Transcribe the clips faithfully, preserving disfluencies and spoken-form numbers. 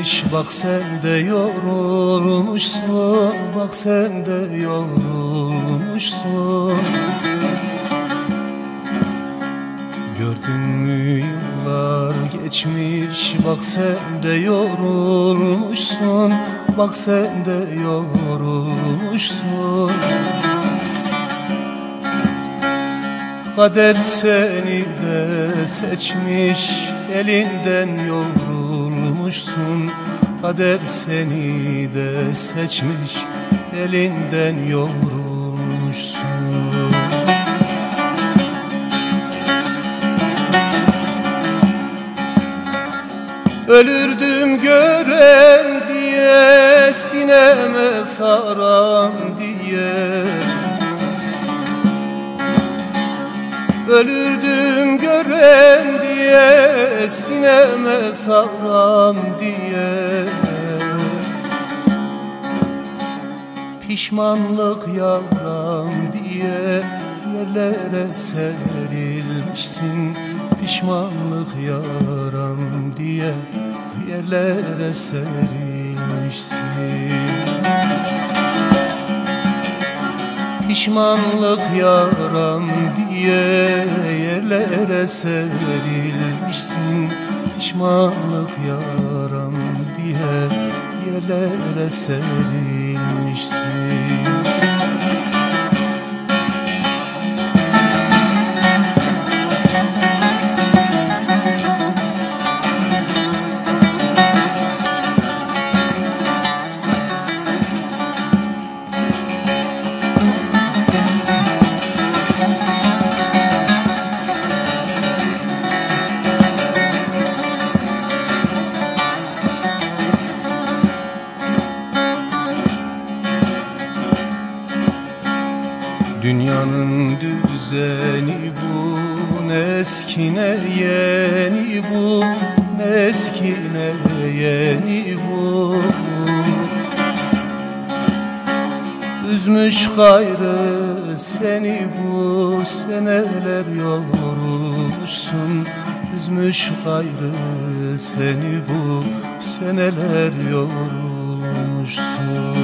geçmiş, bak sen de yorulmuşsun, bak sen de yorulmuşsun. Gördün mü yıllar geçmiş, bak sen de yorulmuşsun, bak sen de yorulmuşsun. Kader seni de seçmiş, elinden yorulmuşsun. Kader seni de seçmiş, elinden yorulmuşsun. Ölürdüm gören diye, sineme saram diye. Ölürdüm gören diye, sineme saram diye. Pişmanlık yaram diye yerlere serilmişsin. Pişmanlık yaram diye yerlere serilmişsin. Pişmanlık yaram diye yerlere serilmişsin. Pişmanlık yaram diye yerlere serilmişsin. Dünyanın düzeni bu, ne eski ne yeni bu, ne eski ne yeni bu. Üzmüş gayrı seni bu, seneler yorulmuşsun. Üzmüş gayrı seni bu, seneler yorulmuşsun.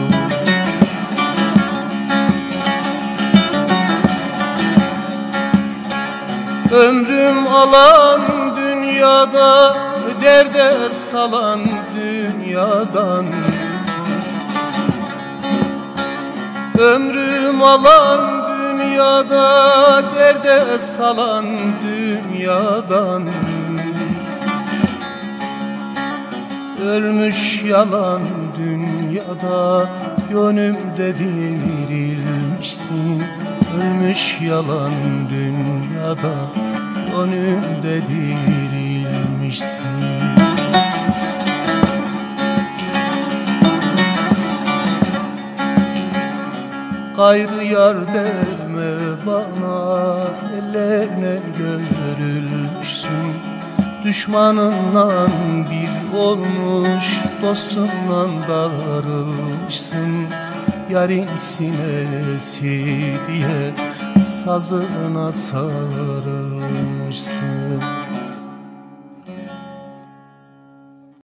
Ömrüm alan dünyada, derde salan dünyadan. Ömrüm alan dünyada, derde salan dünyadan. Ölmüş yalan dünyada, gönlümde dirilmişsin. Ölmüş yalan dünyada, gönlümde dirilmişsin. Gayrı yar deme bana, ellerine görülmüşsün. Düşmanınla bir olmuş, dostunla darılmışsın. Yarın sinesi diye sazına sarılmışsın.